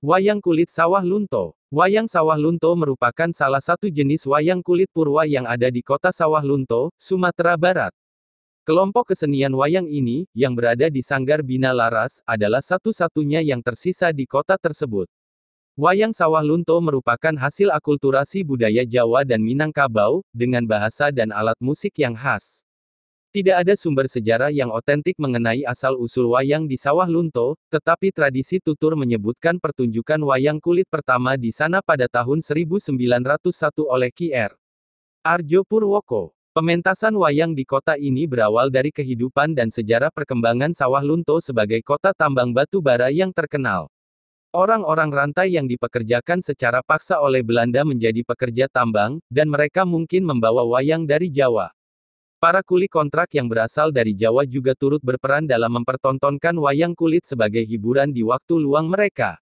Wayang kulit sawah lunto. Wayang sawah lunto merupakan salah satu jenis wayang kulit purwa yang ada di kota Sawah Lunto, Sumatera Barat. Kelompok kesenian wayang ini, yang berada di Sanggar Bina Laras, adalah satu-satunya yang tersisa di kota tersebut. Wayang sawah lunto merupakan hasil akulturasi budaya Jawa dan Minangkabau, dengan bahasa dan alat musik yang khas. Tidak ada sumber sejarah yang otentik mengenai asal-usul wayang di Sawah Lunto, tetapi tradisi tutur menyebutkan pertunjukan wayang kulit pertama di sana pada tahun 1901 oleh Ki R. Arjo Purwoko. Pementasan wayang di kota ini berawal dari kehidupan dan sejarah perkembangan Sawah Lunto sebagai kota tambang batu bara yang terkenal. Orang-orang rantai yang dipekerjakan secara paksa oleh Belanda menjadi pekerja tambang, dan mereka mungkin membawa wayang dari Jawa. Para kuli kontrak yang berasal dari Jawa juga turut berperan dalam mempertontonkan wayang kulit sebagai hiburan di waktu luang mereka.